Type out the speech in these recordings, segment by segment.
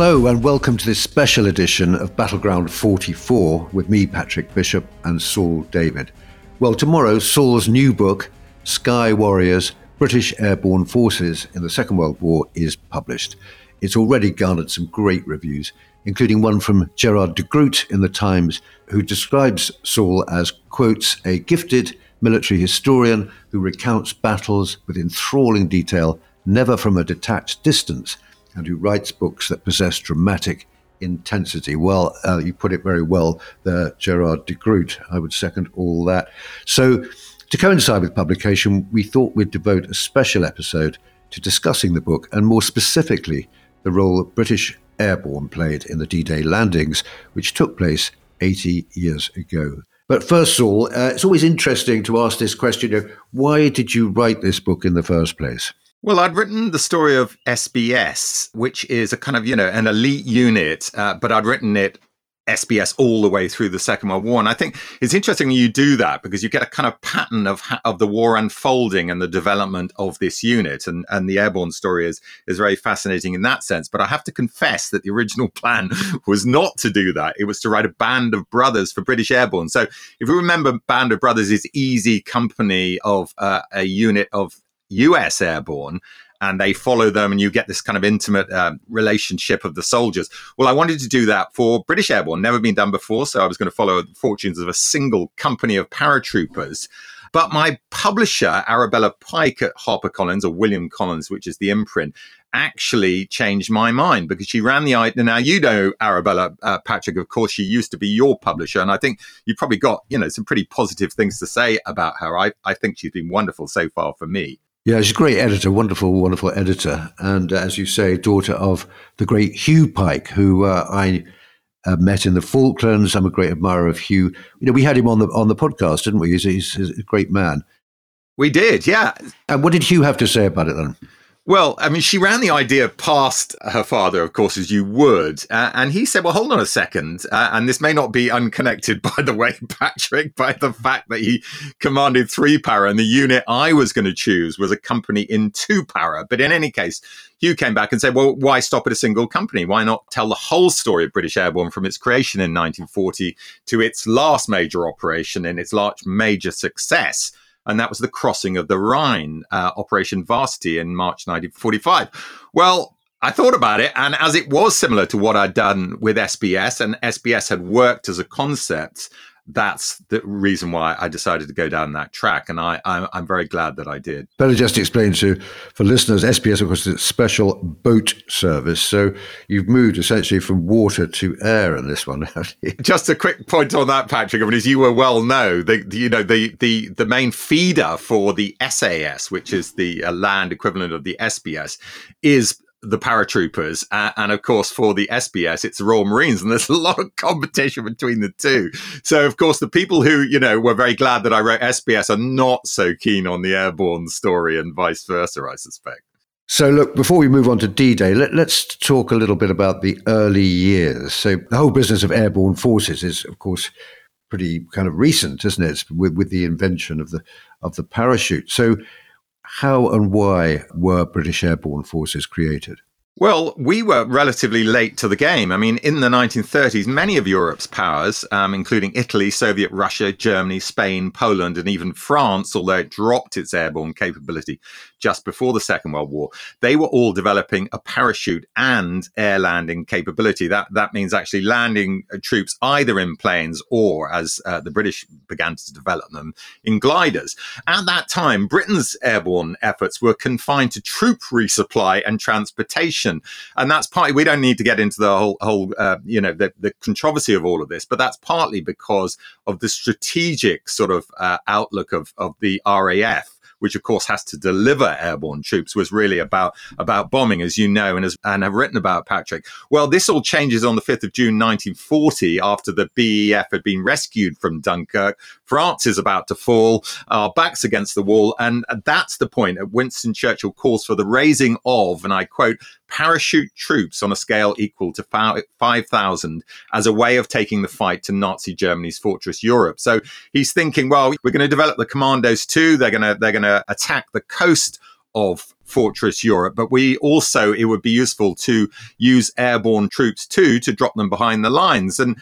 Hello and welcome to this special edition of Battleground 44 with me, Patrick Bishop, and Saul David. Well, tomorrow, Saul's new book, Sky Warriors, British Airborne Forces in the Second World War, is published. It's already garnered some great reviews, including one from Gerard de Groot in The Times, who describes Saul as, quotes, a gifted military historian who recounts battles with enthralling detail, never from a detached distance, and who writes books that possess dramatic intensity. Well, you put it very well there, Gerard de Groot. I would second all that. So, to coincide with publication, we thought we'd devote a special episode to discussing the book, and more specifically, the role that British Airborne played in the D-Day landings, which took place 80 years ago. But first, Saul, it's always interesting to ask this question, why did you write this book in the first place? Well, I'd written the story of SBS, which is a kind of, an elite unit, but I'd written it SBS all the way through the Second World War. And I think it's interesting when you do that because you get a kind of pattern of the war unfolding and the development of this unit. And the airborne story is very fascinating in that sense. But I have to confess that the original plan was not to do that. It was to write a Band of Brothers for British Airborne. So if you remember, Band of Brothers is easy company of a unit of US Airborne, and they follow them and you get this kind of intimate relationship of the soldiers. Well, I wanted to do that for British Airborne, never been done before, so I was going to follow the fortunes of a single company of paratroopers. But my publisher, Arabella Pike at HarperCollins, or William Collins, which is the imprint, actually changed my mind because she ran the idea. Now, you know Arabella, Patrick, of course, she used to be your publisher. And I think you probably got, some pretty positive things to say about her. I think she's been wonderful so far for me. Yeah, she's a great editor, wonderful, wonderful editor. And as you say, daughter of the great Hugh Pike, who I met in the Falklands. I'm a great admirer of Hugh. We had him on the podcast, didn't we? He's a great man. We did, yeah. And what did Hugh have to say about it then? Well, I mean, she ran the idea past her father, of course, as you would. And he said, well, hold on a second. And this may not be unconnected, by the way, Patrick, by the fact that he commanded 3 para and the unit I was going to choose was a company in 2 para. But in any case, Hugh came back and said, well, why stop at a single company? Why not tell the whole story of British Airborne from its creation in 1940 to its last major operation and its last major success? And that was the crossing of the Rhine, Operation Varsity in March 1945. Well, I thought about it, and as it was similar to what I'd done with SBS, and SBS had worked as a concept, that's the reason why I decided to go down that track, and I'm very glad that I did. Better just explain for listeners, SBS, of course, is a special boat service, so you've moved essentially from water to air in this one. Just a quick point on that, Patrick. I mean, as you will well know, the main feeder for the SAS, which is the land equivalent of the SBS, is the paratroopers. And of course, for the SBS, it's the Royal Marines. And there's a lot of competition between the two. So, of course, the people who, were very glad that I wrote SBS are not so keen on the airborne story and vice versa, I suspect. So, look, before we move on to D-Day, let's talk a little bit about the early years. So the whole business of airborne forces is, of course, pretty kind of recent, isn't it? With the invention of the parachute. So how and why were British Airborne Forces created? Well, we were relatively late to the game. I mean, in the 1930s, many of Europe's powers, including Italy, Soviet Russia, Germany, Spain, Poland, and even France, although it dropped its airborne capability just before the Second World War, they were all developing a parachute and air landing capability. That means actually landing troops either in planes or, as the British began to develop them, in gliders. At that time, Britain's airborne efforts were confined to troop resupply and transportation. And that's partly, we don't need to get into the whole the controversy of all of this, but that's partly because of the strategic sort of outlook of the RAF, which of course has to deliver airborne troops, was really about bombing, as you know, and have written about, Patrick. Well, this all changes on the 5th of June, 1940, after the BEF had been rescued from Dunkirk. France is about to fall, our backs against the wall. And that's the point at Winston Churchill calls for the raising of, and I quote, parachute troops on a scale equal to 5,000 as a way of taking the fight to Nazi Germany's fortress Europe. So he's thinking, well, we're going to develop the commandos too. They're going to attack the coast of Fortress Europe, but it would be useful to use airborne troops too, to drop them behind the lines. And,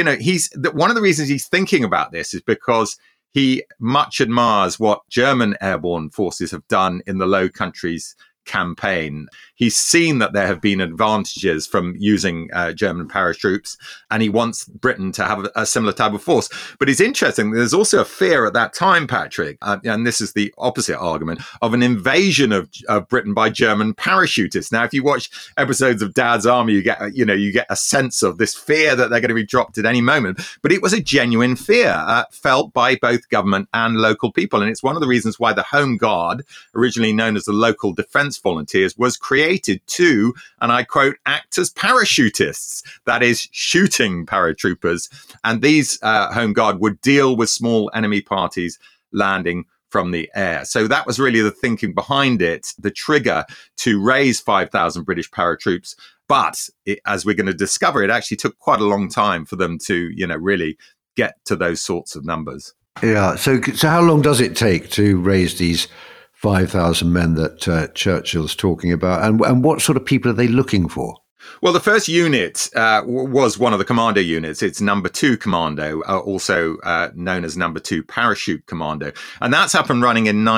one of the reasons he's thinking about this is because he much admires what German airborne forces have done in the Low Countries campaign. He's seen that there have been advantages from using German paratroops, and he wants Britain to have a similar type of force. But it's interesting, there's also a fear at that time, Patrick, and this is the opposite argument, of an invasion of Britain by German parachutists. Now, if you watch episodes of Dad's Army, you get a sense of this fear that they're going to be dropped at any moment. But it was a genuine fear felt by both government and local people. And it's one of the reasons why the Home Guard, originally known as the Local Defence Volunteers, was created to, and I quote, act as parachutists, that is, shooting paratroopers. And these Home Guard would deal with small enemy parties landing from the air. So that was really the thinking behind it, the trigger to raise 5,000 British paratroops. But as we're going to discover, it actually took quite a long time for them to, really get to those sorts of numbers. Yeah. So how long does it take to raise these 5,000 men that Churchill's talking about, and what sort of people are they looking for? Well, the first unit was one of the commando units. It's number 2 commando, also known as number 2 parachute commando. And that's up and running in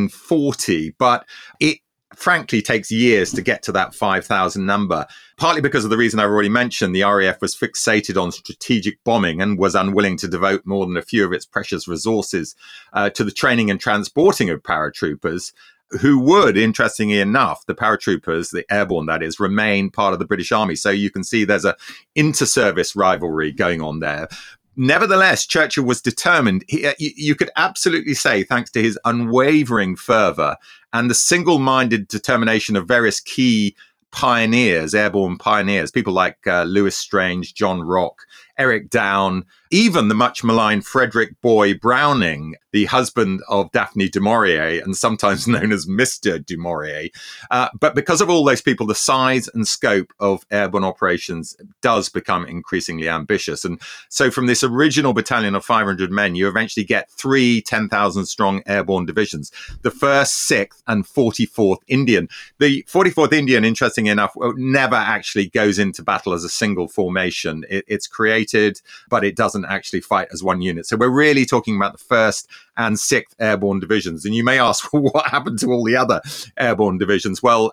1940, but it frankly takes years to get to that 5,000 number, partly because of the reason I've already mentioned. The RAF was fixated on strategic bombing and was unwilling to devote more than a few of its precious resources to the training and transporting of paratroopers, who would, interestingly enough, the paratroopers, the airborne that is, remain part of the British Army. So you can see there's a inter-service rivalry going on there. Nevertheless, Churchill was determined. You could absolutely say, thanks to his unwavering fervour and the single-minded determination of various key pioneers, airborne pioneers, people like Lewis Strange, John Rock, Eric Down, even the much maligned Frederick Boy Browning, the husband of Daphne du Maurier and sometimes known as Mr. du Maurier. But because of all those people, the size and scope of airborne operations does become increasingly ambitious. And so from this original battalion of 500 men, you eventually get 3 10,000 strong airborne divisions, the 1st, 6th and 44th Indian. The 44th Indian, interestingly enough, never actually goes into battle as a single formation. It's created, but it doesn't actually fight as one unit. So we're really talking about the 1st and 6th airborne divisions. And you may ask, well, what happened to all the other airborne divisions? Well,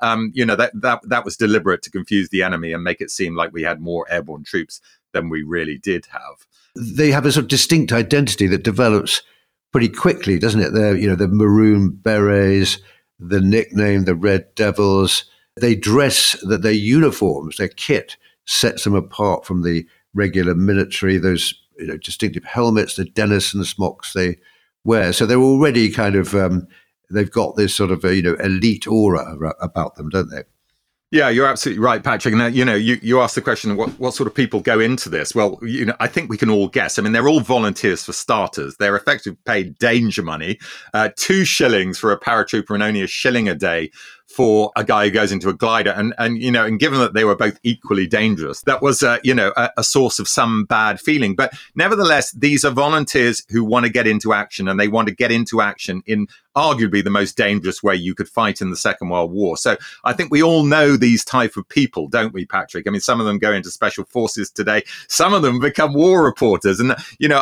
that was deliberate to confuse the enemy and make it seem like we had more airborne troops than we really did have. They have a sort of distinct identity that develops pretty quickly, doesn't it? They're, the maroon berets, the nickname, the Red Devils. They dress, that their uniforms, their kit sets them apart from the regular military, those distinctive helmets, the Denison smocks they wear. So they're already kind of, they've got this sort of, elite aura about them, don't they? Yeah, you're absolutely right, Patrick. And, you asked the question of what sort of people go into this. Well, I think we can all guess. I mean, they're all volunteers for starters. They're effectively paid danger money, 2 shillings for a paratrooper and only 1 shilling a day for a guy who goes into a glider. And given that they were both equally dangerous, that was, a source of some bad feeling. But nevertheless, these are volunteers who want to get into action, and they want to get into action in arguably the most dangerous way you could fight in the Second World War. So I think we all know these type of people, don't we, Patrick? I mean, some of them go into special forces today. Some of them become war reporters. And,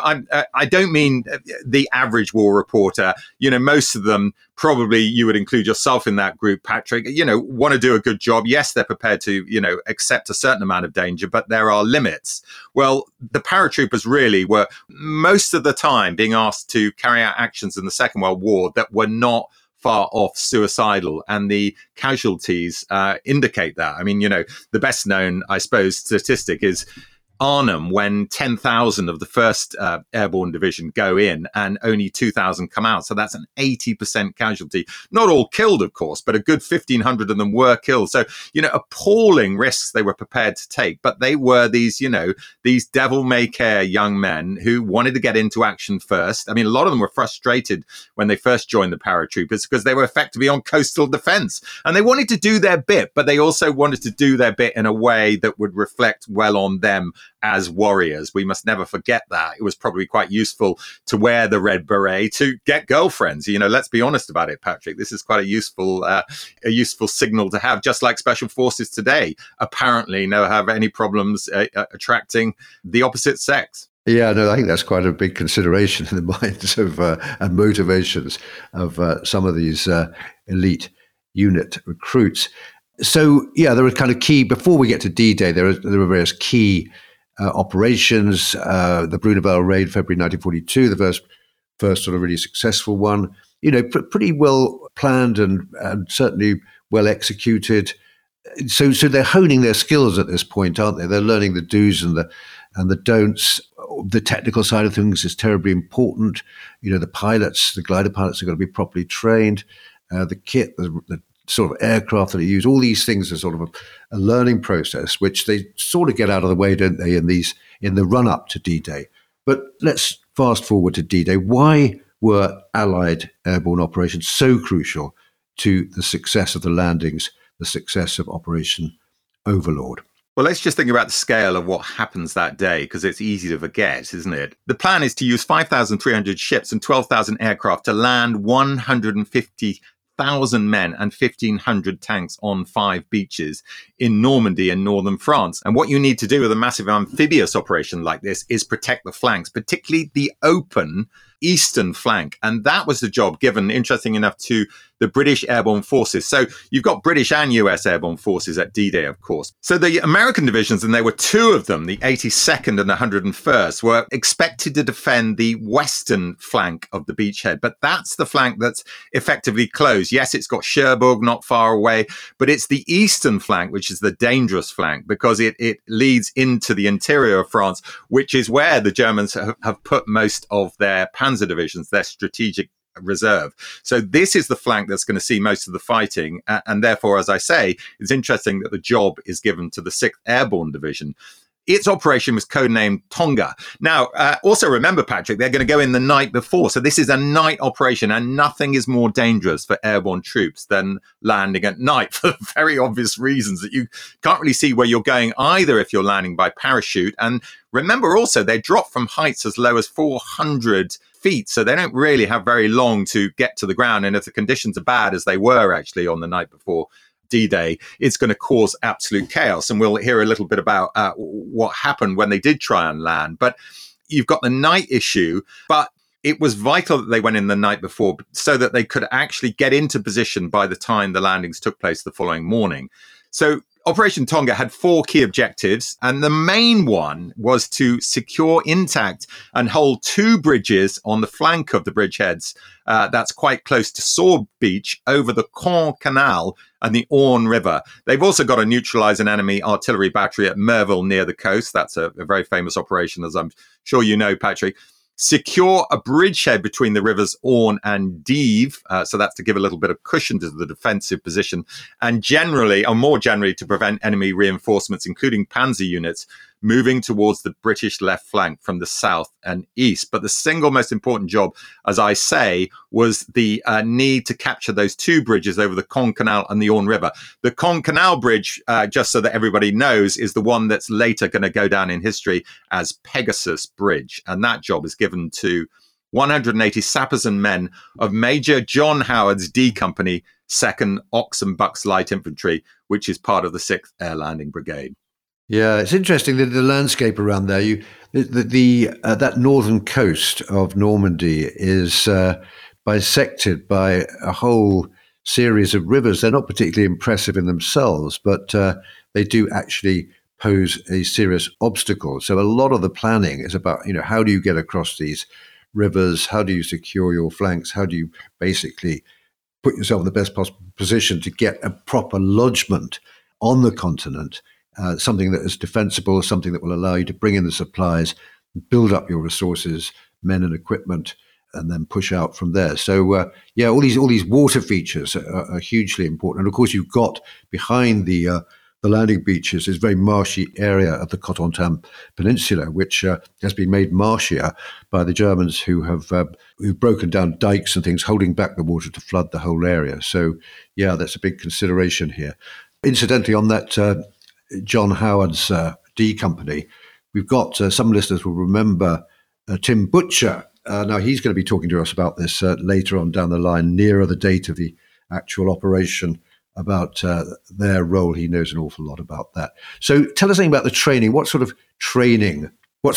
I don't mean the average war reporter. Most of them, probably you would include yourself in that group, Patrick, want to do a good job. Yes, they're prepared to, accept a certain amount of danger, but there are limits. Well, the paratroopers really were most of the time being asked to carry out actions in the Second World War that were not far off suicidal, and the casualties indicate that. I mean, the best known, I suppose, statistic is Arnhem, when 10,000 of the 1st Airborne Division go in and only 2,000 come out. So that's an 80% casualty. Not all killed, of course, but a good 1,500 of them were killed. So, appalling risks they were prepared to take. But they were these devil-may-care young men who wanted to get into action first. I mean, a lot of them were frustrated when they first joined the paratroopers because they were effectively on coastal defense. And they wanted to do their bit, but they also wanted to do their bit in a way that would reflect well on them as warriors. We must never forget that. It was probably quite useful to wear the red beret to get girlfriends. Let's be honest about it, Patrick. This is quite a useful signal to have, just like special forces today apparently never have any problems attracting the opposite sex. Yeah, no, I think that's quite a big consideration in the minds of and motivations of some of these elite unit recruits. So, yeah, there are kind of key, before we get to D-Day, there are various key operations. The Bruneval raid, February 1942, the first sort of really successful one, pretty well planned and certainly well executed. So they're honing their skills at this point, aren't they? They're learning the do's and the don'ts. The technical side of things is terribly important. The pilots, the glider pilots are going to be properly trained. The kit, the sort of aircraft that are used, all these things are sort of a learning process, which they sort of get out of the way, don't they, in the run-up to D-Day. But let's fast forward to D-Day. Why were Allied airborne operations so crucial to the success of the landings, the success of Operation Overlord? Well, let's just think about the scale of what happens that day, because it's easy to forget, isn't it? The plan is to use 5,300 ships and 12,000 aircraft to land 150,000 men and 1,500 tanks on 5 beaches in Normandy and northern France. And what you need to do with a massive amphibious operation like this is protect the flanks, particularly the open eastern flank. And that was the job given, interesting enough, to the British airborne forces. So you've got British and US airborne forces at D-Day, of course. So the American divisions, and there were 2 of them, the 82nd and the 101st, were expected to defend the western flank of the beachhead. But that's the flank that's effectively closed. Yes, it's got Cherbourg not far away, but it's the eastern flank, which is the dangerous flank, because it leads into the interior of France, which is where the Germans have put most of their panzer divisions, their strategic reserve. So this is the flank that's going to see most of the fighting. And therefore, as I say, it's interesting that the job is given to the 6th Airborne Division. Its operation was codenamed Tonga. Now, also remember, Patrick, they're going to go in the night before. So this is a night operation, and nothing is more dangerous for airborne troops than landing at night, for very obvious reasons that you can't really see where you're going either if you're landing by parachute. And remember also, they drop from heights as low as 400 feet. So they don't really have very long to get to the ground. And if the conditions are bad, as they were actually on the night before D-Day, it's going to cause absolute chaos. And we'll hear a little bit about what happened when they did try and land. But you've got the night issue, but it was vital that they went in the night before so that they could actually get into position by the time the landings took place the following morning. So Operation Tonga had 4 key objectives, and the main one was to secure intact and hold 2 bridges on the flank of the bridgeheads that's quite close to Sword Beach over the Caen Canal and the Orne River. They've also got to neutralize an enemy artillery battery at Merville near the coast. That's a very famous operation, as I'm sure you know, Patrick. Secure a bridgehead between the rivers Orne and Dives, so that's to give a little bit of cushion to the defensive position, and more generally, to prevent enemy reinforcements, including panzer units, moving towards the British left flank from the south and east. But the single most important job, as I say, was the need to capture those 2 bridges over the Caen Canal and the Orne River. The Caen Canal Bridge, just so that everybody knows, is the one that's later going to go down in history as Pegasus Bridge. And that job is given to 180 sappers and men of Major John Howard's D Company, 2nd Ox and Bucks Light Infantry, which is part of the 6th Air Landing Brigade. Yeah, it's interesting that the landscape around there, that northern coast of Normandy is bisected by a whole series of rivers. They're not particularly impressive in themselves, but they do actually pose a serious obstacle. So a lot of the planning is about, how do you get across these rivers? How do you secure your flanks? How do you basically put yourself in the best possible position to get a proper lodgement on the continent? Something that is defensible, something that will allow you to bring in the supplies, build up your resources, men and equipment, and then push out from there. So, all these water features are hugely important. And of course, you've got behind the landing beaches this very marshy area of the Cotentin Peninsula, which has been made marshier by the Germans who've broken down dikes and things, holding back the water to flood the whole area. So, that's a big consideration here. Incidentally, on that John Howard's D Company, We've got some listeners will remember Tim Butcher. Now, he's going to be talking to us about this later on down the line, nearer the date of the actual operation, about their role. He knows an awful lot about that. So tell us something about the training. What sort of training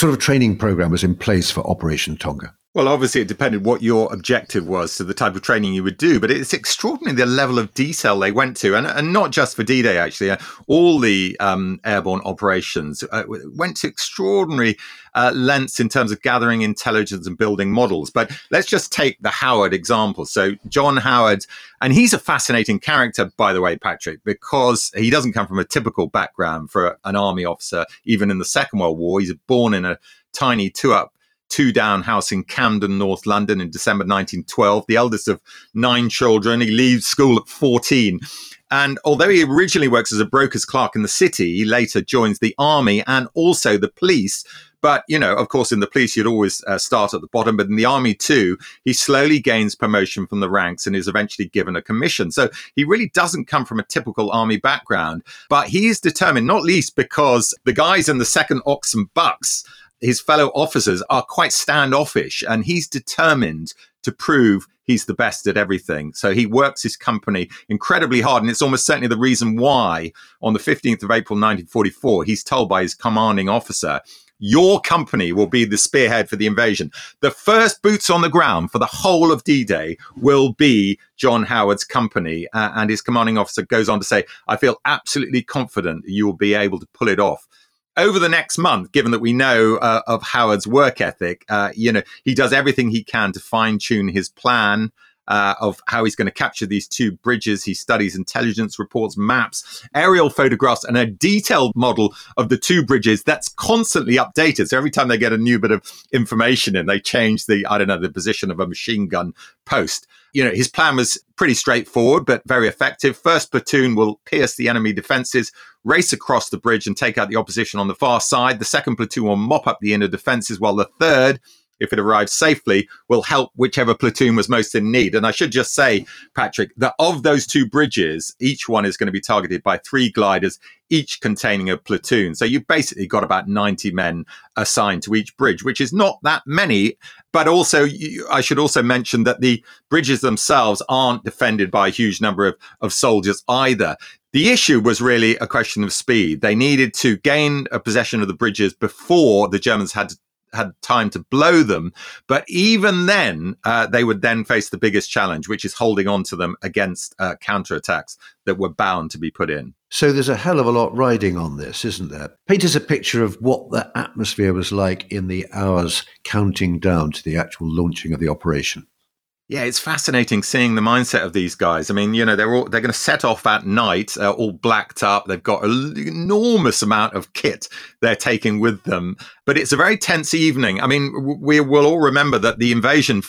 program was in place for Operation Tonga? Well, obviously, it depended what your objective was to the type of training you would do. But it's extraordinary the level of detail they went to. And not just for D-Day, actually. All the airborne operations went to extraordinary lengths in terms of gathering intelligence and building models. But let's just take the Howard example. So John Howard, and he's a fascinating character, by the way, Patrick, because he doesn't come from a typical background for an army officer, even in the Second World War. He's born in a tiny two-down house in Camden, North London in December 1912, the eldest of 9 children. He leaves school at 14. And although he originally works as a broker's clerk in the city, he later joins the army and also the police. But, of course, in the police, you'd always start at the bottom. But in the army, too, he slowly gains promotion from the ranks and is eventually given a commission. So he really doesn't come from a typical army background. But he is determined, not least because the guys in the 2nd Oxon Bucks, his fellow officers, are quite standoffish, and he's determined to prove he's the best at everything. So he works his company incredibly hard, and it's almost certainly the reason why on the 15th of April 1944, he's told by his commanding officer, your company will be the spearhead for the invasion. The first boots on the ground for the whole of D-Day will be John Howard's company. And his commanding officer goes on to say, I feel absolutely confident you will be able to pull it off. Over the next month, given that we know of Howard's work ethic, he does everything he can to fine-tune his plan of how he's going to capture these 2 bridges. He studies intelligence reports, maps, aerial photographs, and a detailed model of the 2 bridges that's constantly updated. So every time they get a new bit of information in, they change the position of a machine gun post. His plan was pretty straightforward, but very effective. First platoon will pierce the enemy defenses, race across the bridge and take out the opposition on the far side. The second platoon will mop up the inner defenses, while the third, if it arrives safely, will help whichever platoon was most in need. And I should just say, Patrick, that of those 2 bridges, each one is going to be targeted by 3 gliders, each containing a platoon. So you've basically got about 90 men assigned to each bridge, which is not that many. But also, I should also mention that the bridges themselves aren't defended by a huge number of soldiers either. The issue was really a question of speed. They needed to gain a possession of the bridges before the Germans had time to blow them. But even then, they would then face the biggest challenge, which is holding on to them against counterattacks that were bound to be put in. So there's a hell of a lot riding on this, isn't there? Paint us a picture of what the atmosphere was like in the hours counting down to the actual launching of the operation. Yeah, it's fascinating seeing the mindset of these guys. I mean, they're going to set off at night, all blacked up. They've got an enormous amount of kit they're taking with them. But it's a very tense evening. I mean, we will all remember that the invasion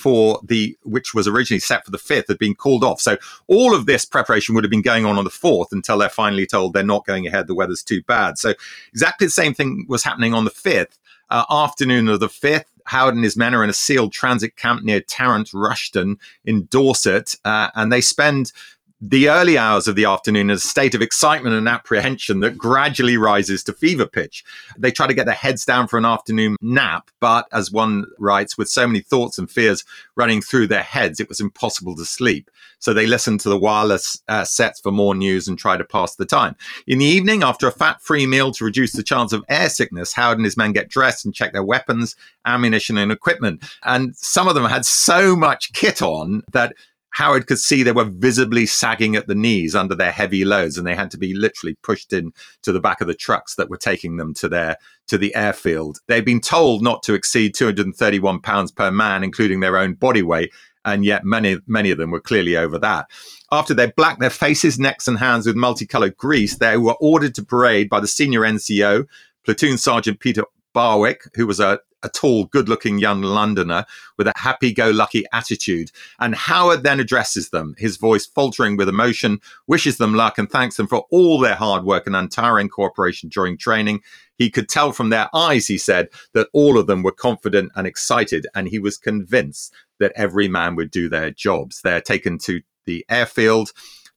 which was originally set for the 5th, had been called off. So all of this preparation would have been going on the 4th until they're finally told they're not going ahead. The weather's too bad. So exactly the same thing was happening on the 5th. Afternoon of the 5th, Howard and his men are in a sealed transit camp near Tarrant Rushton in Dorset, and they spend the early hours of the afternoon in a state of excitement and apprehension that gradually rises to fever pitch. They try to get their heads down for an afternoon nap, but as one writes, with so many thoughts and fears running through their heads, it was impossible to sleep. So they listen to the wireless sets for more news and try to pass the time. In the evening, after a fat-free meal to reduce the chance of air sickness, Howard and his men get dressed and check their weapons, ammunition, and equipment. And some of them had so much kit on that Howard could see they were visibly sagging at the knees under their heavy loads, and they had to be literally pushed in to the back of the trucks that were taking them to the airfield. They'd been told not to exceed 231 pounds per man, including their own body weight, and yet many of them were clearly over that. After they blacked their faces, necks, and hands with multicolored grease, they were ordered to parade by the senior NCO, Platoon Sergeant Peter Barwick, who was a tall, good-looking young Londoner with a happy-go-lucky attitude. And Howard then addresses them, his voice faltering with emotion, wishes them luck and thanks them for all their hard work and untiring cooperation during training. He could tell from their eyes, he said, that all of them were confident and excited, and he was convinced that every man would do their jobs. They're taken to the airfield.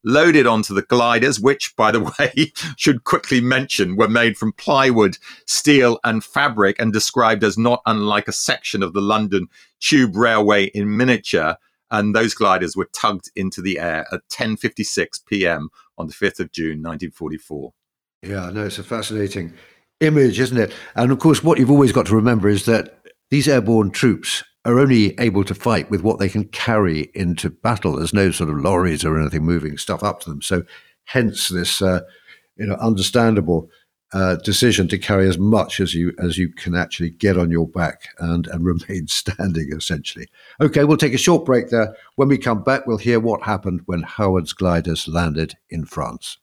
loaded onto the gliders, which, by the way, should quickly mention, were made from plywood, steel and fabric and described as not unlike a section of the London Tube Railway in miniature. And those gliders were tugged into the air at 10:56 p.m. on the 5th of June, 1944. Yeah, no, it's a fascinating image, isn't it? And of course, what you've always got to remember is that these airborne troops are only able to fight with what they can carry into battle. There's no sort of lorries or anything moving stuff up to them. So hence this, understandable decision to carry as much as you can actually get on your back and remain standing, essentially. Okay, we'll take a short break there. When we come back, we'll hear what happened when Howard's gliders landed in France.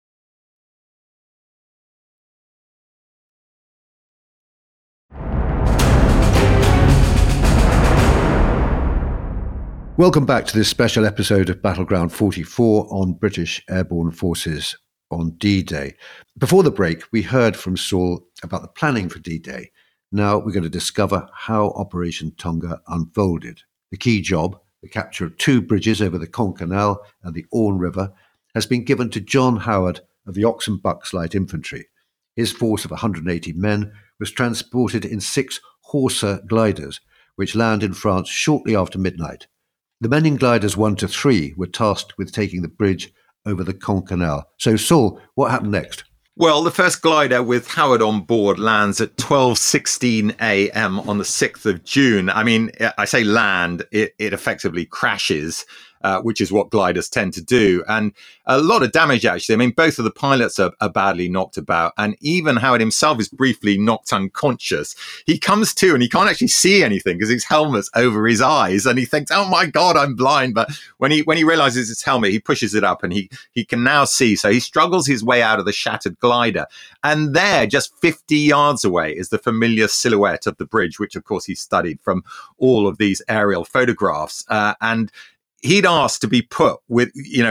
Welcome back to this special episode of Battleground 44 on British Airborne Forces on D-Day. Before the break, we heard from Saul about the planning for D-Day. Now we're going to discover how Operation Tonga unfolded. The key job, the capture of 2 bridges over the Caen Canal and the Orne River, has been given to John Howard of the Oxon Bucks Light Infantry. His force of 180 men was transported in 6 Horsa gliders, which land in France shortly after midnight. The men in gliders 1 to 3 were tasked with taking the bridge over the Caen Canal. So, Saul, what happened next? Well, the first glider with Howard on board lands at 12:16 a.m. on the 6th of June. I mean, I say land, it effectively crashes, which is what gliders tend to do. And a lot of damage, actually. I mean, both of the pilots are badly knocked about. And even Howard himself is briefly knocked unconscious. He comes to and he can't actually see anything because his helmet's over his eyes. And he thinks, oh, my God, I'm blind. But when he realizes it's helmet, he pushes it up and he can now see. So he struggles his way out of the shattered glider. And there, just 50 yards away, is the familiar silhouette of the bridge, which, of course, he studied from all of these aerial photographs. And he'd asked to be put with,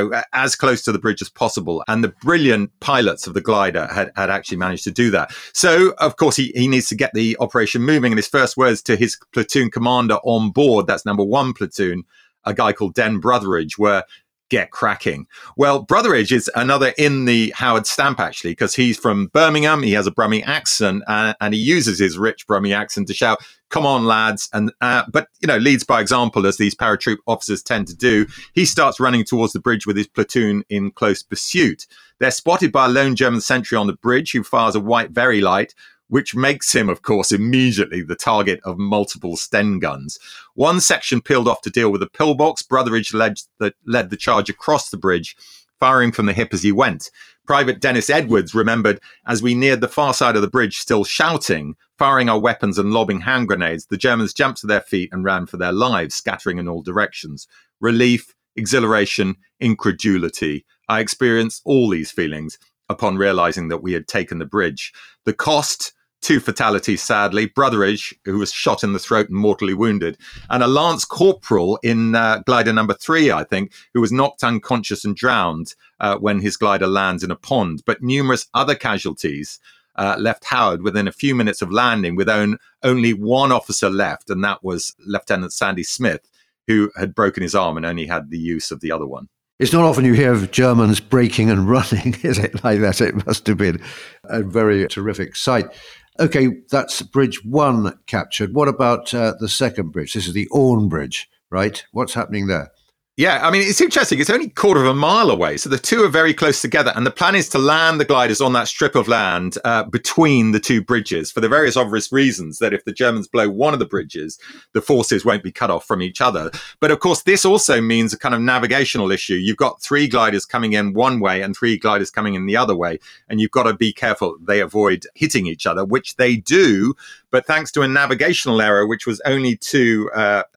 as close to the bridge as possible. And the brilliant pilots of the glider had actually managed to do that. So, of course, he needs to get the operation moving. And his first words to his platoon commander on board, that's number 1 platoon, a guy called Den Brotheridge, were, get cracking. Well, Brotheridge is another in the Howard stamp, actually, because he's from Birmingham. He has a Brummie accent and he uses his rich Brummie accent to shout, come on, lads. But leads by example, as these paratroop officers tend to do. He starts running towards the bridge with his platoon in close pursuit. They're spotted by a lone German sentry on the bridge who fires a white very light, which makes him, of course, immediately the target of multiple Sten guns. One section peeled off to deal with a pillbox. Brotheridge led the charge across the bridge, firing from the hip as he went. Private Dennis Edwards remembered, as we neared the far side of the bridge, still shouting, firing our weapons and lobbing hand grenades, the Germans jumped to their feet and ran for their lives, scattering in all directions. Relief, exhilaration, incredulity. I experienced all these feelings upon realizing that we had taken the bridge. The cost, 2 fatalities, sadly. Brotheridge, who was shot in the throat and mortally wounded, and a lance corporal in glider number 3, I think, who was knocked unconscious and drowned when his glider lands in a pond. But numerous other casualties left Howard within a few minutes of landing with only 1 officer left, and that was Lieutenant Sandy Smith, who had broken his arm and only had the use of the other one. It's not often you hear of Germans breaking and running, is it, like that? It must have been a very terrific sight. Okay, that's Bridge 1 captured. What about the second bridge? This is the Orne Bridge, right? What's happening there? Yeah, I mean, it's interesting. It's only a quarter of a mile away. So the two are very close together. And the plan is to land the gliders on that strip of land between the 2 bridges for the various obvious reasons that if the Germans blow one of the bridges, the forces won't be cut off from each other. But of course, this also means a kind of navigational issue. You've got 3 gliders coming in one way and 3 gliders coming in the other way. And you've got to be careful they avoid hitting each other, which they do. But thanks to a navigational error, which was only too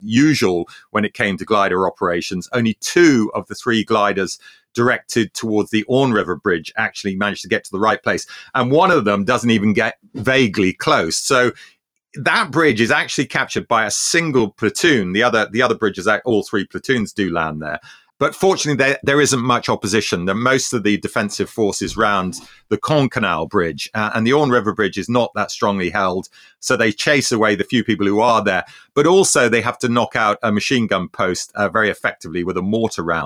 usual when it came to glider operations, only 2 of the 3 gliders directed towards the Orne River Bridge actually managed to get to the right place. And one of them doesn't even get vaguely close. So that bridge is actually captured by a single platoon. The other bridges, all 3 platoons do land there. But fortunately, there isn't much opposition. Most of the defensive forces round the Caen Canal Bridge and the Orne River Bridge is not that strongly held. So they chase away the few people who are there. But also they have to knock out a machine gun post very effectively with a mortar round.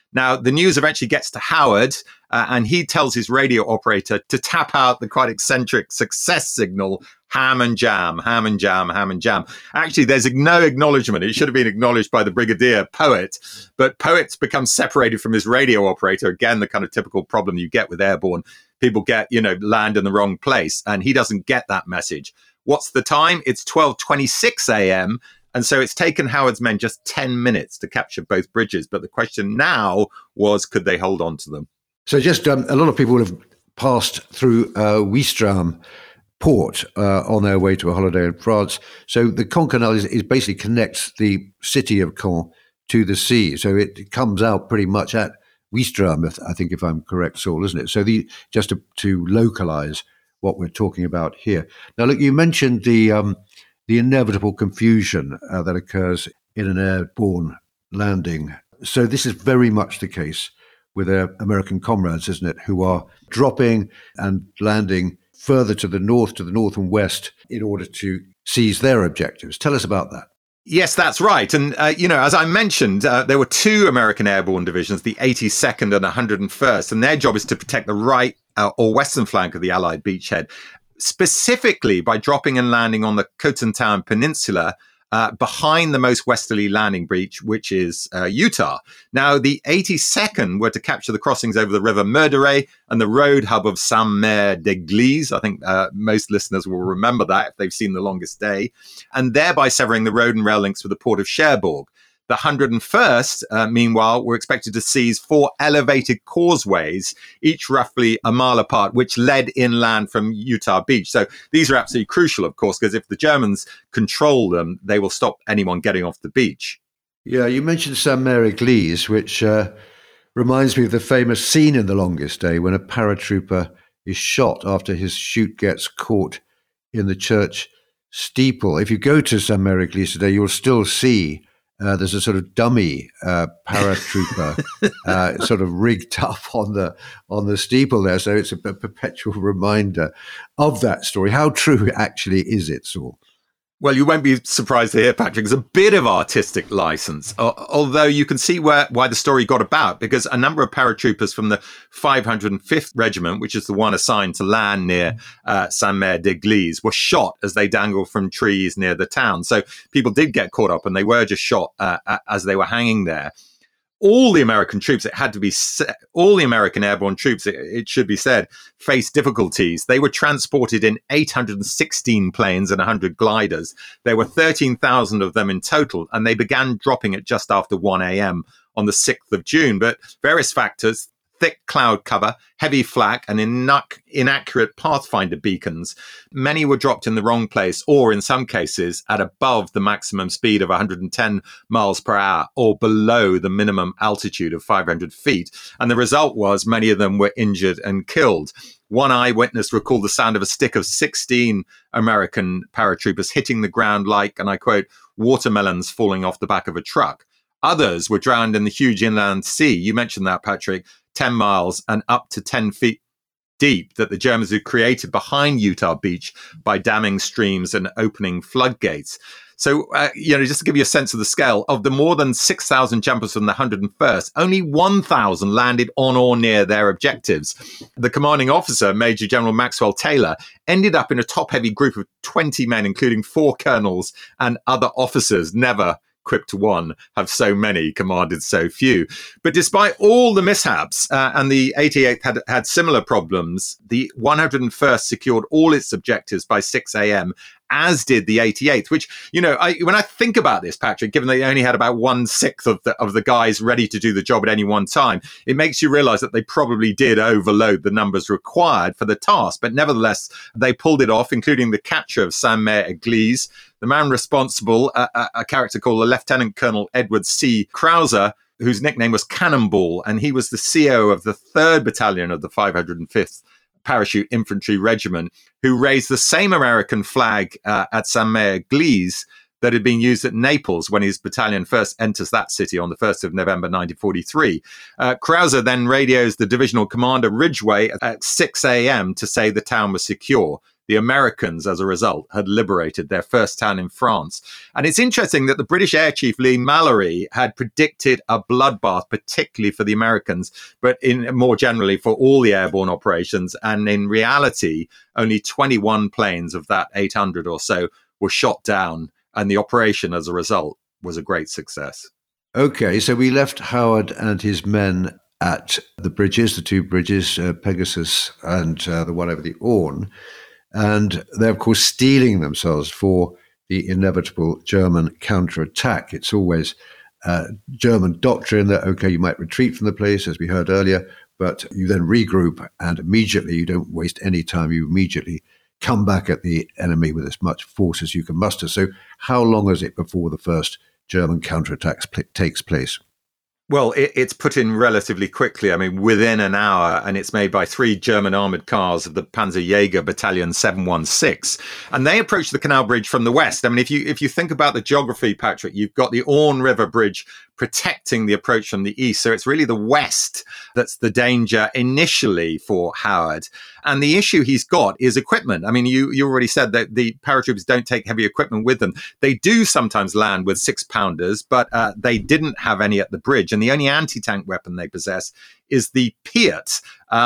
Now, the news eventually gets to Howard, and he tells his radio operator to tap out the quite eccentric success signal, ham and jam, ham and jam, ham and jam. Actually, there's no acknowledgement. It should have been acknowledged by the brigadier poet, but poet's become separated from his radio operator. Again, the kind of typical problem you get with airborne. People get, land in the wrong place, and he doesn't get that message. What's the time? It's 12:26 a.m., and so it's taken Howard's men just 10 minutes to capture both bridges. But the question now was, could they hold on to them? So just a lot of people will have passed through Ouistreham port on their way to a holiday in France. So the Caen Canal is basically connects the city of Caen to the sea. So it comes out pretty much at Ouistreham, I think, if I'm correct, Saul, isn't it? So just to localize what we're talking about here. Now, look, you mentioned the inevitable confusion that occurs in an airborne landing. So this is very much the case with their American comrades, isn't it, who are dropping and landing further to the north and west in order to seize their objectives. Tell us about that. Yes, that's right. And, as I mentioned, there were two American airborne divisions, the 82nd and 101st, and their job is to protect the right or western flank of the Allied beachhead, specifically by dropping and landing on the Cotentin Peninsula behind the most westerly landing breach, which is Utah. Now, the 82nd were to capture the crossings over the River Meurdere and the road hub of Saint-Mère-d'Église. I think most listeners will remember that if they've seen The Longest Day, and thereby severing the road and rail links with the port of Cherbourg. The 101st, meanwhile, were expected to seize 4 elevated causeways, each roughly a mile apart, which led inland from Utah Beach. So these are absolutely crucial, of course, because if the Germans control them, they will stop anyone getting off the beach. Yeah, you mentioned Saint-Mère-d'Église, which reminds me of the famous scene in The Longest Day when a paratrooper is shot after his chute gets caught in the church steeple. If you go to Saint-Mère-d'Église today, you'll still see there's a sort of dummy paratrooper sort of rigged up on the steeple there. So it's a perpetual reminder of that story. How true actually is it, Saul? Well, you won't be surprised to hear, Patrick, it's a bit of artistic license, although you can see why the story got about, because a number of paratroopers from the 505th Regiment, which is the one assigned to land near Saint-Mère-d'Église, were shot as they dangled from trees near the town. So people did get caught up and they were just shot as they were hanging there. All the American troops, all the American airborne troops, it should be said, faced difficulties. They were transported in 816 planes and 100 gliders. There were 13,000 of them in total, and they began dropping at just after 1 a.m. on the 6th of June. But various factors, thick cloud cover, heavy flak, and inaccurate pathfinder beacons, many were dropped in the wrong place, or in some cases at above the maximum speed of 110 miles per hour or below the minimum altitude of 500 feet. And the result was many of them were injured and killed. One eyewitness recalled the sound of a stick of 16 American paratroopers hitting the ground like, and I quote, watermelons falling off the back of a truck. Others were drowned in the huge inland sea. You mentioned that, Patrick. 10 miles and up to 10 feet deep that the Germans had created behind Utah Beach by damming streams and opening floodgates. So, just to give you a sense of the scale, of the more than 6,000 jumpers from the 101st, only 1,000 landed on or near their objectives. The commanding officer, Major General Maxwell Taylor, ended up in a top-heavy group of 20 men, including 4 colonels and other officers. Never equipped to one have so many commanded so few. But despite all the mishaps, and the 88th had similar problems, the 101st secured all its objectives by 6 a.m., as did the 88th, which, when I think about this, Patrick, given they only had about 1/6 of the guys ready to do the job at any one time, it makes you realize that they probably did overload the numbers required for the task. But nevertheless, they pulled it off, including the capture of Saint-Mère-d'Église. The man responsible, a character called Lieutenant Colonel Edward C. Krauser, whose nickname was Cannonball, and he was the CO of the 3rd Battalion of the 505th Parachute Infantry Regiment, who raised the same American flag at Saint-Mère-d'Église that had been used at Naples when his battalion first enters that city on the 1st of November 1943. Krauser then radios the divisional commander Ridgway at 6 a.m. to say the town was secure. the Americans, as a result, had liberated their first town in France. And it's interesting that the British Air Chief Lee Mallory had predicted a bloodbath, particularly for the Americans, but more generally for all the airborne operations. And in reality, only 21 planes of that 800 or so were shot down. And the operation, as a result, was a great success. Okay, so we left Howard and his men at the bridges, the two bridges, Pegasus and the one over the Orne. And they're, of course, steeling themselves for the inevitable German counterattack. It's always German doctrine that, okay, you might retreat from the place, as we heard earlier, but you then regroup and immediately, you don't waste any time, you immediately come back at the enemy with as much force as you can muster. So how long is it before the first German counterattack takes place? Well, it's put in relatively quickly. I mean, within an hour, and it's made by 3 German armoured cars of the Panzerjäger Battalion 716. And they approach the Canal Bridge from the west. I mean, if you think about the geography, Patrick, you've got the Orne River Bridge protecting the approach from the east. So it's really the west that's the danger initially for Howard. And the issue he's got is equipment. I mean, you already said that the paratroopers don't take heavy equipment with them. They do sometimes land with 6-pounders, but they didn't have any at the bridge. And the only anti-tank weapon they possess is the Piat.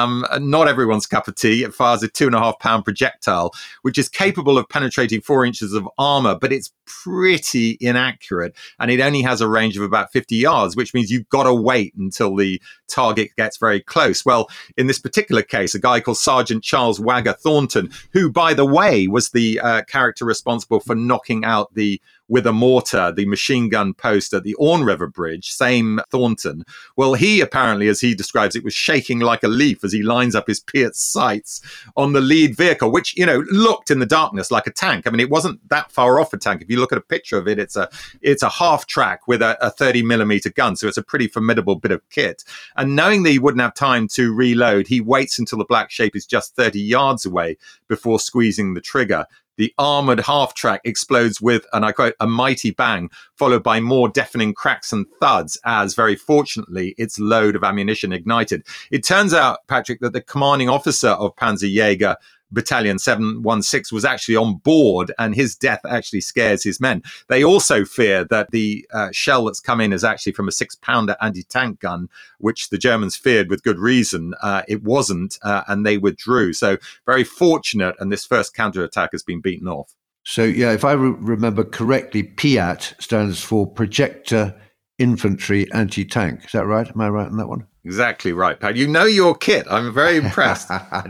Not everyone's cup of tea. It fires a 2.5-pound projectile, which is capable of penetrating 4 inches of armor, but it's pretty inaccurate. And it only has a range of about 50 yards, which means you've got to wait until the target gets very close. Well, in this particular case, a guy called Sergeant Charles Wagger Thornton, who, by the way, was the character responsible for knocking out with a mortar, the machine gun post at the Orne River Bridge, same Thornton. Well, he apparently, as he describes it, was shaking like a leaf as he lines up his Piat sights on the lead vehicle, which, looked in the darkness like a tank. I mean, it wasn't that far off a tank. If you look at a picture of it, it's a half track with a 30 millimeter gun. So it's a pretty formidable bit of kit. And knowing that he wouldn't have time to reload, he waits until the black shape is just 30 yards away before squeezing the trigger. The armoured half-track explodes with, and I quote, a mighty bang, followed by more deafening cracks and thuds as, very fortunately, its load of ammunition ignited. It turns out, Patrick, that the commanding officer of Panzerjäger Battalion 716 was actually on board, and his death actually scares his men. They also fear that the shell that's come in is actually from a 6-pounder anti-tank gun, which the Germans feared with good reason. It wasn't, and they withdrew. So very fortunate, and this first counterattack has been beaten off. So, yeah, if I remember correctly, Piat stands for Projector Infantry Anti-Tank. Is that right? Am I right on that one? Exactly right, Pat. You know your kit. I'm very impressed.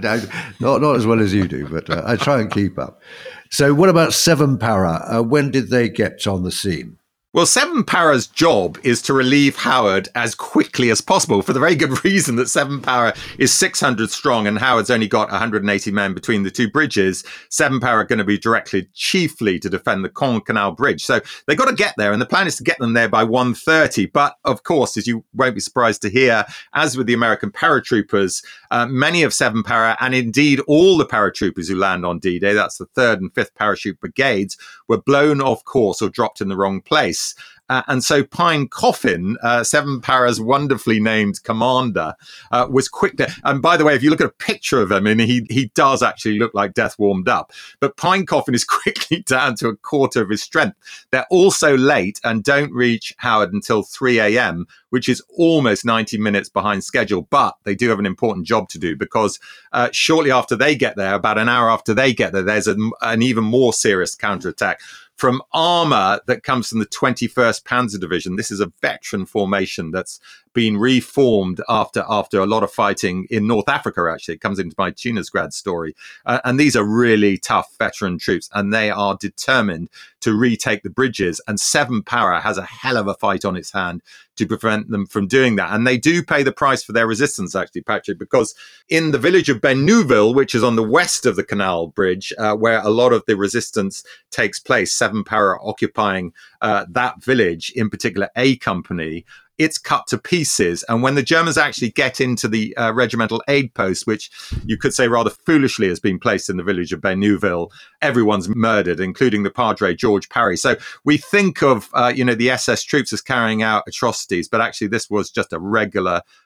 Not as well as you do, but I try and keep up. So what about 7 Para? When did they get on the scene? Well, 7 Para's job is to relieve Howard as quickly as possible, for the very good reason that 7 Para is 600 strong and Howard's only got 180 men between the two bridges. 7 Para are going to be directed chiefly to defend the Caen Canal Bridge. So they've got to get there, and the plan is to get them there by 1:30. But of course, as you won't be surprised to hear, as with the American paratroopers, many of 7 Para, and indeed all the paratroopers who land on D-Day, that's the 3rd and 5th Parachute Brigades, were blown off course or dropped in the wrong place. And so Pine Coffin, 7 Para's wonderfully named commander, was quick there. And by the way, if you look at a picture of him, and he does actually look like death warmed up. But Pine Coffin is quickly down to a quarter of his strength. They're also late and don't reach Howard until 3 a.m., which is almost 90 minutes behind schedule. But they do have an important job to do, because shortly after they get there, about an hour after they get there, there's an even more serious counterattack from armor that comes from the 21st Panzer Division. This is a veteran formation that's been reformed after a lot of fighting in North Africa, actually. It comes into my Tunisgrad story. And these are really tough veteran troops, and they are determined to retake the bridges. And 7 Para has a hell of a fight on its hand to prevent them from doing that. And they do pay the price for their resistance, actually, Patrick, because in the village of Ben Neuville, which is on the west of the Canal Bridge, where a lot of the resistance takes place, 7 Para occupying that village, in particular A Company, it's cut to pieces. And when the Germans actually get into the regimental aid post, which you could say rather foolishly has been placed in the village of Ben Neuville, everyone's murdered, including the Padre George Parry. So we think of, the SS troops as carrying out atrocities, but actually this was just a regular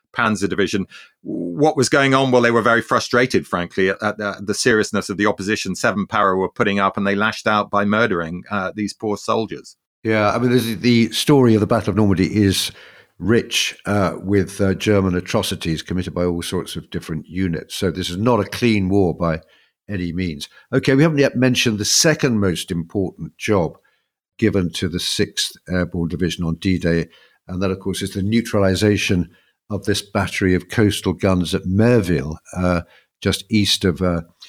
Panzer Division. What was going on? Well, they were very frustrated, frankly, at the seriousness of the opposition 7 Para were putting up, and they lashed out by murdering these poor soldiers. Yeah, I mean, the story of the Battle of Normandy is rich with German atrocities committed by all sorts of different units. So this is not a clean war by any means. Okay, we haven't yet mentioned the second most important job given to the 6th Airborne Division on D-Day, and that, of course, is the neutralization of this battery of coastal guns at Merville, just east of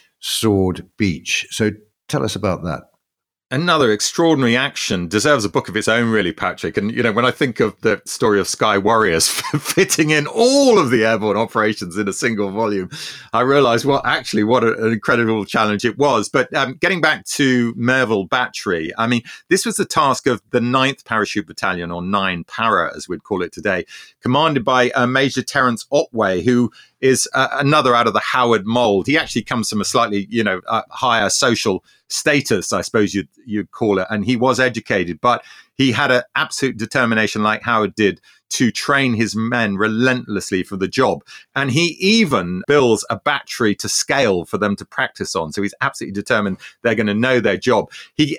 Sword Beach. So tell us about that. Another extraordinary action, deserves a book of its own, really, Patrick. And, when I think of the story of Sky Warriors fitting in all of the airborne operations in a single volume, I realize what an incredible challenge it was. But getting back to Merville Battery, I mean, this was the task of the 9th Parachute Battalion, or 9 Para, as we'd call it today, commanded by Major Terence Otway, who is another out of the Howard mold. He actually comes from a slightly, higher social status, I suppose you'd call it. And he was educated, but he had an absolute determination, like Howard did, to train his men relentlessly for the job. And he even builds a battery to scale for them to practice on. So he's absolutely determined they're going to know their job.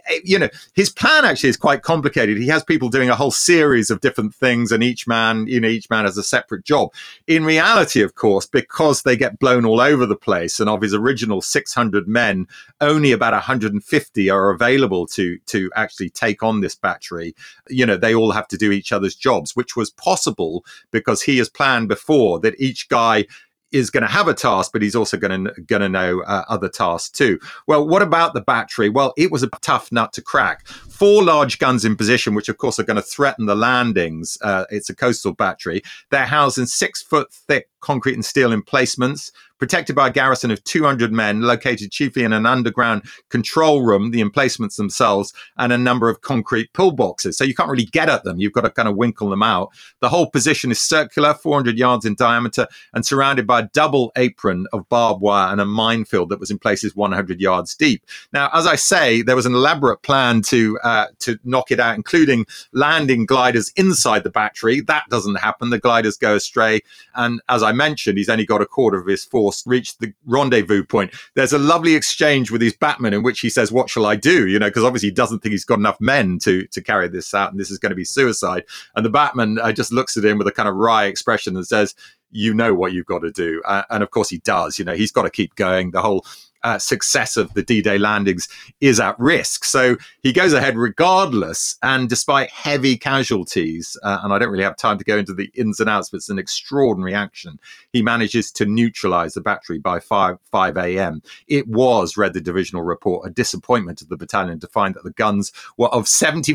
His plan actually is quite complicated. He has people doing a whole series of different things, and each man has a separate job. In reality, of course, because they get blown all over the place, and of his original 600 men, only about 150 are available to actually take on this battery. They all have to do each other's jobs, which was possible because he has planned before that each guy is going to have a task, but he's also going to know other tasks too. Well, what about the battery? Well, it was a tough nut to crack. 4 large guns in position, which of course are going to threaten the landings. It's a coastal battery. They're housed in 6-foot thick concrete and steel emplacements, protected by a garrison of 200 men, located chiefly in an underground control room, the emplacements themselves, and a number of concrete pillboxes. So you can't really get at them. You've got to kind of winkle them out. The whole position is circular, 400 yards in diameter, and surrounded by a double apron of barbed wire and a minefield that was in places 100 yards deep. Now, as I say, there was an elaborate plan to knock it out, including landing gliders inside the battery. That doesn't happen. The gliders go astray. And as I mentioned, he's only got a quarter of his force reached the rendezvous point. There's a lovely exchange with his batman in which he says, "What shall I do?" Because obviously he doesn't think he's got enough men to carry this out, and this is going to be suicide. And the batman just looks at him with a kind of wry expression and says, "You know what you've got to do." And of course he does. He's got to keep going. The whole success of the D-Day landings is at risk. So he goes ahead regardless, and despite heavy casualties, and I don't really have time to go into the ins and outs, but it's an extraordinary action, he manages to neutralize the battery by 5 a.m. It was, read the divisional report, a disappointment to the battalion to find that the guns were of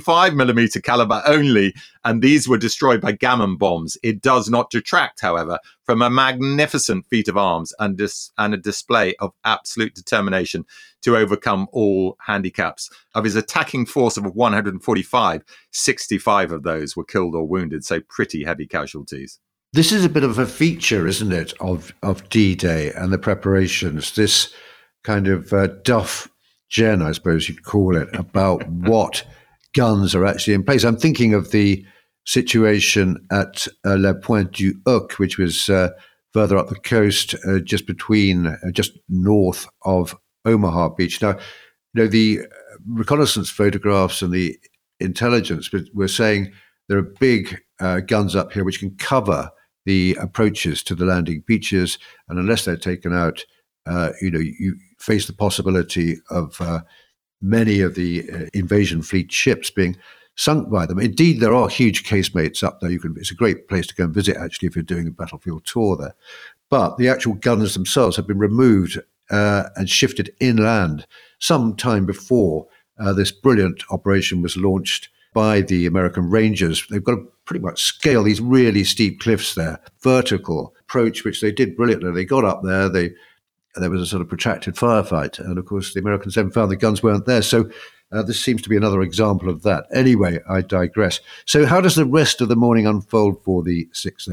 75mm caliber only, and these were destroyed by gammon bombs. It does not detract, however, from a magnificent feat of arms and a display of absolute determination to overcome all handicaps. Of his attacking force of 145, 65 of those were killed or wounded, so pretty heavy casualties. This is a bit of a feature, isn't it, of D-Day and the preparations, this kind of Duff Gen, I suppose you'd call it, about what guns are actually in place. I'm thinking of the situation at La Pointe du Hoc, which was further up the coast, just north of Omaha Beach. Now, the reconnaissance photographs and the intelligence were saying there are big guns up here which can cover the approaches to the landing beaches, and unless they're taken out, you face the possibility of many of the invasion fleet ships being sunk by them. Indeed, there are huge casemates up there. It's a great place to go and visit, actually, if you're doing a battlefield tour there. But the actual guns themselves have been removed and shifted inland some time before this brilliant operation was launched by the American Rangers. They've got to pretty much scale these really steep cliffs there, vertical approach, which they did brilliantly. They got up there, there was a sort of protracted firefight, and of course the Americans then found the guns weren't there. So this seems to be another example of that. Anyway, I digress. So how does the rest of the morning unfold for the 6th Airborne?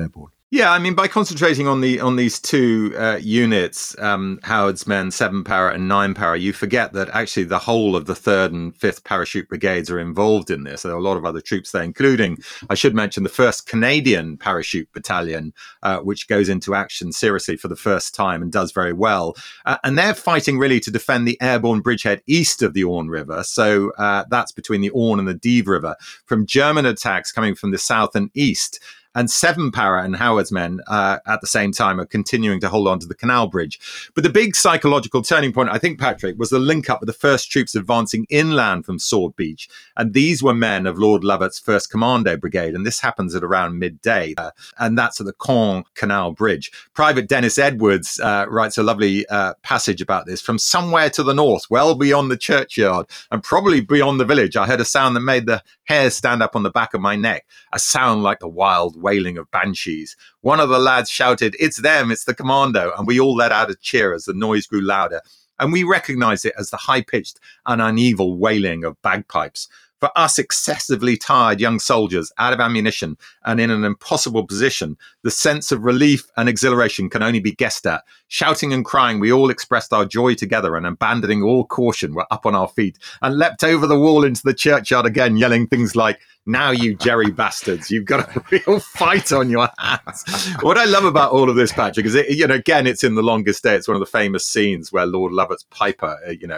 Yeah, I mean, by concentrating on these two units, Howard's men, 7 para and 9 para, you forget that actually the whole of the 3rd and 5th Parachute Brigades are involved in this. There are a lot of other troops there, including, I should mention, the 1st Canadian Parachute Battalion, which goes into action seriously for the first time and does very well. And they're fighting really to defend the airborne bridgehead east of the Orne River. So that's between the Orne and the Dives River, from German attacks coming from the south and east. And 7 para and Howard's men at the same time are continuing to hold on to the canal bridge. But the big psychological turning point, I think, Patrick, was the link up with the first troops advancing inland from Sword Beach. And these were men of Lord Lovat's 1st Commando Brigade. And this happens at around midday. And that's at the Caen Canal Bridge. Private Dennis Edwards writes a lovely passage about this. From somewhere to the north, well beyond the churchyard, and probably beyond the village, I heard a sound that made the hairs stand up on the back of my neck, a sound like the wild wailing of banshees. One of the lads shouted, "It's them, it's the commando," and we all let out a cheer as the noise grew louder, and we recognized it as the high-pitched and uneven wailing of bagpipes. For us excessively tired young soldiers, out of ammunition and in an impossible position, the sense of relief and exhilaration can only be guessed at. Shouting and crying, we all expressed our joy together, and abandoning all caution, were up on our feet and leapt over the wall into the churchyard again, yelling things like, "Now, you Jerry bastards, you've got a real fight on your hands." What I love about all of this, Patrick, is again, it's in The Longest Day. It's one of the famous scenes where Lord Lovat's piper,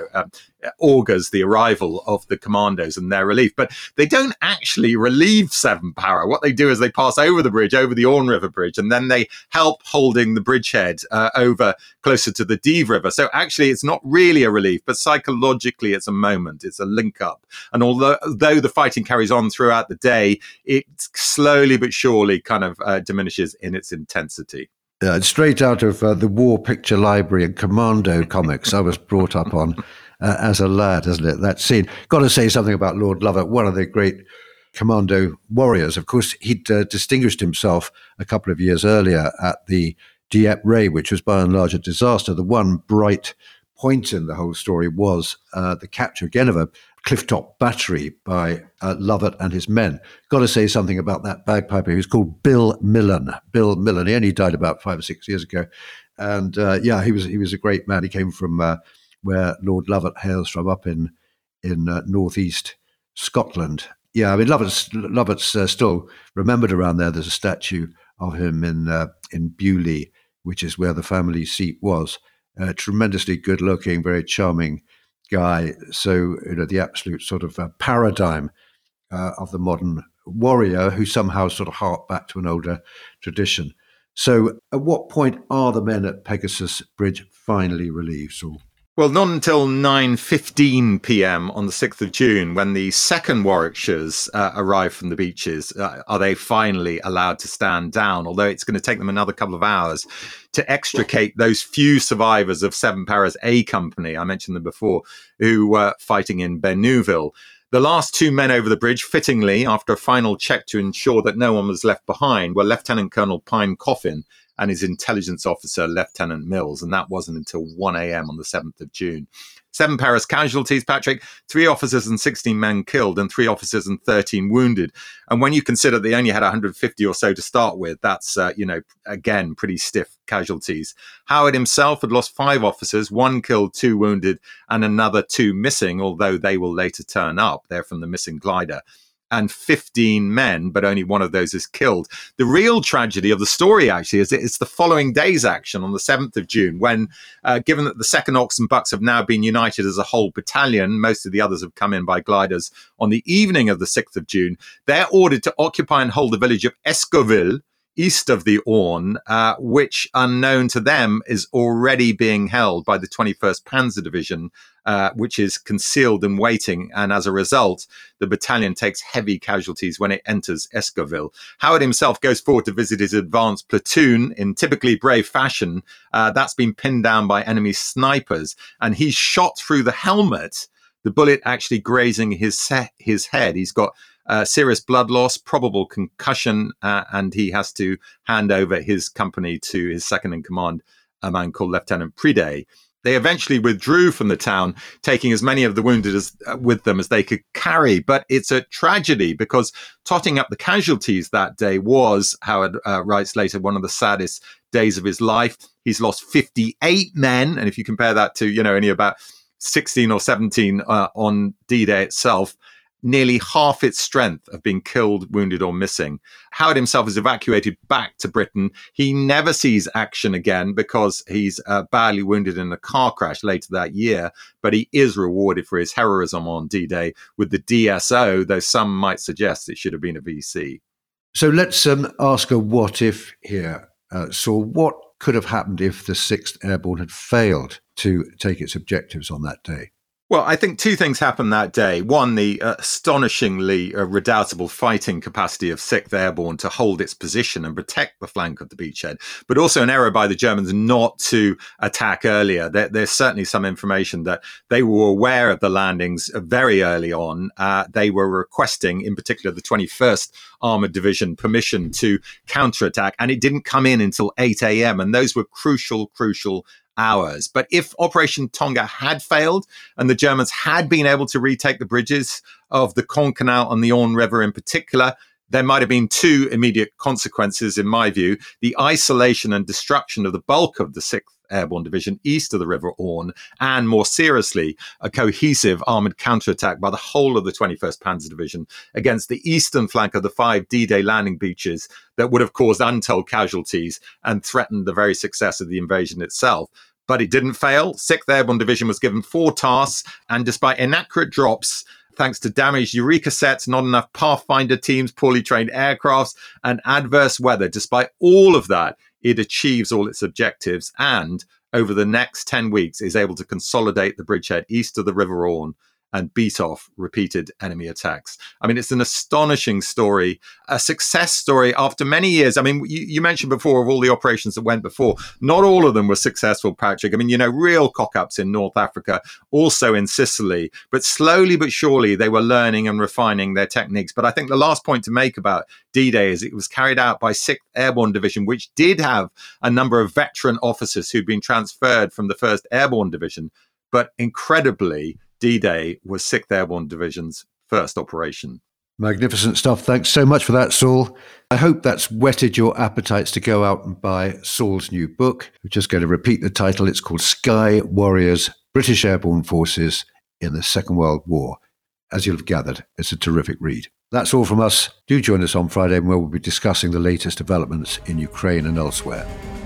augurs the arrival of the commandos and their relief. But they don't actually relieve 7 para. What they do is they pass over the bridge, over the Orne River Bridge, and then they help holding the bridgehead over closer to the Dives River. So actually, it's not really a relief, but psychologically, it's a moment. It's a link up. And although the fighting carries on throughout the day, it slowly but surely kind of diminishes in its intensity. It's straight out of the War Picture Library and Commando comics I was brought up on as a lad, isn't it? That scene. Got to say something about Lord Lovat, one of the great commando warriors. Of course, he'd distinguished himself a couple of years earlier at the Dieppe raid, which was by and large a disaster. The one bright point in the whole story was the capture again of a clifftop battery by Lovat and his men. Got to say something about that bagpiper who's called Bill Millen. Bill Millen. He only died about 5 or 6 years ago, and he was a great man. He came from where Lord Lovat hails from, up in northeast Scotland. Yeah, I mean Lovat's still remembered around there. There's a statue of him in Beaulieu, which is where the family seat was. Tremendously good-looking, very charming guy. So, the absolute sort of paradigm of the modern warrior who somehow sort of hark back to an older tradition. So at what point are the men at Pegasus Bridge finally relieved, Saul? Well, not until 9:15 p.m. on the 6th of June, when the second Warwickshires arrive from the beaches, are they finally allowed to stand down, although it's going to take them another couple of hours to extricate those few survivors of 7 Para's A Company, I mentioned them before, who were fighting in Bernouville. The last 2 men over the bridge, fittingly, after a final check to ensure that no one was left behind, were Lieutenant Colonel Pine Coffin and his intelligence officer, Lieutenant Mills, and that wasn't until 1 a.m. on the 7th of June. 7 Para's casualties, Patrick, 3 officers and 16 men killed and 3 officers and 13 wounded. And when you consider they only had 150 or so to start with, that's, again, pretty stiff casualties. Howard himself had lost 5 officers, 1 killed, 2 wounded, and another 2 missing, although they will later turn up. They're from the missing glider. And 15 men, but only 1 of those is killed. The real tragedy of the story, actually, is it's the following day's action on the 7th of June, when, given that the 2nd Ox and Bucks have now been united as a whole battalion, most of the others have come in by gliders on the evening of the 6th of June, they're ordered to occupy and hold the village of Escoville, east of the Orne, which, unknown to them, is already being held by the 21st Panzer Division, which is concealed and waiting. And as a result, the battalion takes heavy casualties when it enters Escoville. Howard himself goes forward to visit his advanced platoon in typically brave fashion. That's been pinned down by enemy snipers, and he's shot through the helmet, the bullet actually grazing his head. He's got serious blood loss, probable concussion, and he has to hand over his company to his second in command, a man called Lieutenant Pridet. They eventually withdrew from the town, taking as many of the wounded with them as they could carry. But it's a tragedy because totting up the casualties that day was, Howard writes later, one of the saddest days of his life. He's lost 58 men. And if you compare that to, only about 16 or 17 on D-Day itself, nearly half its strength of being killed, wounded, or missing. Howard himself is evacuated back to Britain. He never sees action again because he's badly wounded in a car crash later that year, but he is rewarded for his heroism on D-Day with the DSO, though some might suggest it should have been a VC. So let's ask a what if here. Saul, what could have happened if the 6th Airborne had failed to take its objectives on that day? Well, I think two things happened that day. One, the astonishingly redoubtable fighting capacity of 6th Airborne to hold its position and protect the flank of the beachhead, but also an error by the Germans not to attack earlier. There's certainly some information that they were aware of the landings very early on. They were requesting, in particular, the 21st Armoured Division permission to counterattack, and it didn't come in until 8 a.m. And those were crucial hours. But if Operation Tonga had failed and the Germans had been able to retake the bridges of the Caen Canal and the Orne River in particular, there might have been two immediate consequences, in my view: the isolation and destruction of the bulk of the 6th Airborne Division east of the River Orne, and more seriously, a cohesive armoured counterattack by the whole of the 21st Panzer Division against the eastern flank of the 5 D-Day landing beaches that would have caused untold casualties and threatened the very success of the invasion itself. But it didn't fail. 6th Airborne Division was given 4 tasks, and despite inaccurate drops, thanks to damaged Eureka sets, not enough Pathfinder teams, poorly trained aircrafts, and adverse weather, despite all of that, it achieves all its objectives and, over the next 10 weeks, is able to consolidate the bridgehead east of the River Orne and beat off repeated enemy attacks. I mean, it's an astonishing story, a success story after many years. I mean, you mentioned before of all the operations that went before. Not all of them were successful, Patrick. I mean, real cock-ups in North Africa, also in Sicily, but slowly but surely they were learning and refining their techniques. But I think the last point to make about D-Day is it was carried out by 6th Airborne Division, which did have a number of veteran officers who'd been transferred from the 1st Airborne Division. But incredibly, D-Day was 6th Airborne Division's first operation. Magnificent stuff. Thanks so much for that, Saul. I hope that's whetted your appetites to go out and buy Saul's new book. We're just going to repeat the title. It's called Sky Warriors, British Airborne Forces in the Second World War. As you'll have gathered, it's a terrific read. That's all from us. Do join us on Friday where we'll be discussing the latest developments in Ukraine and elsewhere.